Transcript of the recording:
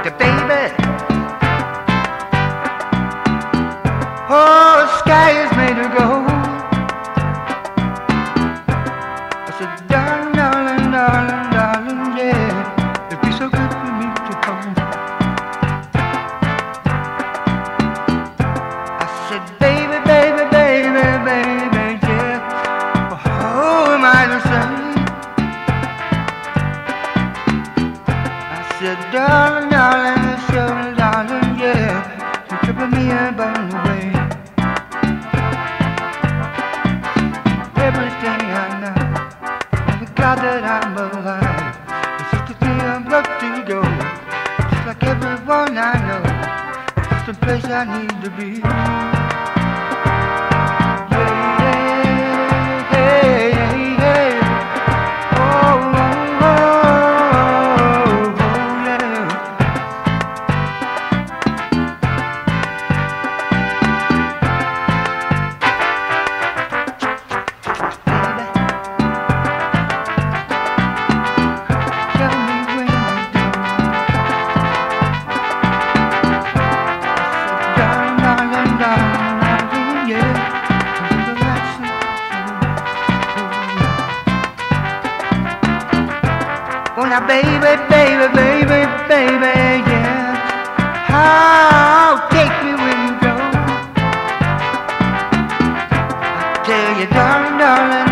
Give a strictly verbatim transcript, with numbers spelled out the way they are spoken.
said, baby, oh, the sky is made of gold. I said, darling, darling, darling, darling, yeah, it'd be so good for me to hold. I said, baby, baby, baby, baby, yeah, oh, am I the same? I said, darling, darling, so darling, yeah, you tripping me about the way. Everything I know, the God that I'm alive, it's just a thing I'm love to go. Just like everyone I know, it's the place I need to be. Yeah, yeah, yeah, yeah. Oh, oh, oh, oh, yeah. Tell me when you're done. Darling, darling, darling, darling, yeah. You're the right thing to do. Oh, now, baby, baby, baby, baby, yeah. How take me when you go. I tell you, darling, darling.